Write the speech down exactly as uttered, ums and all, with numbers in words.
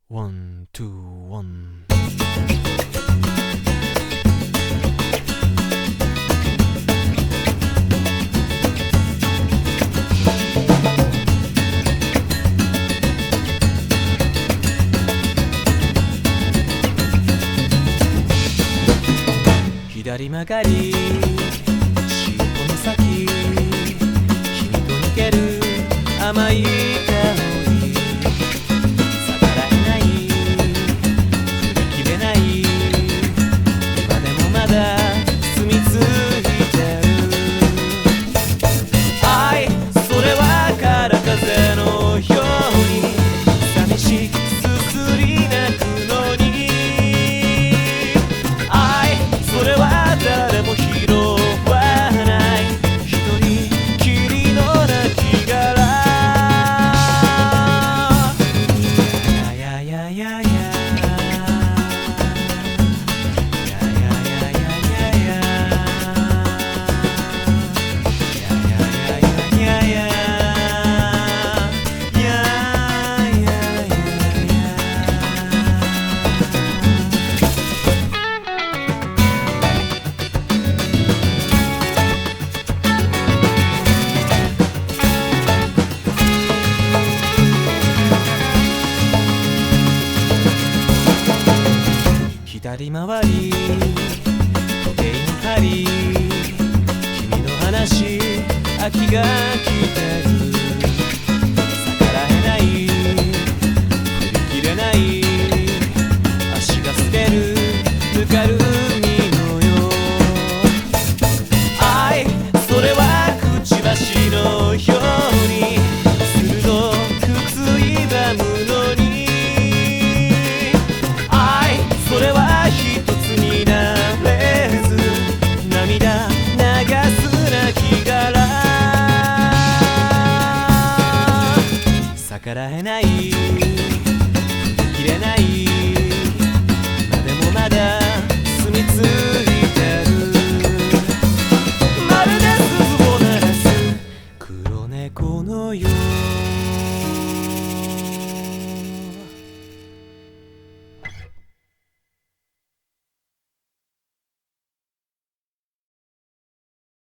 ワン、ツー、ワン。左曲がり、尻尾の先、君と抜ける甘い香り、逆らえない、振り切れない、今でもまだ住み着いてる。愛、それはから風のように寂しくすすり泣くのに、愛、それは誰も拾わない一人きりの亡き殻。やややややや左回り、時計の針、君の話、秋が来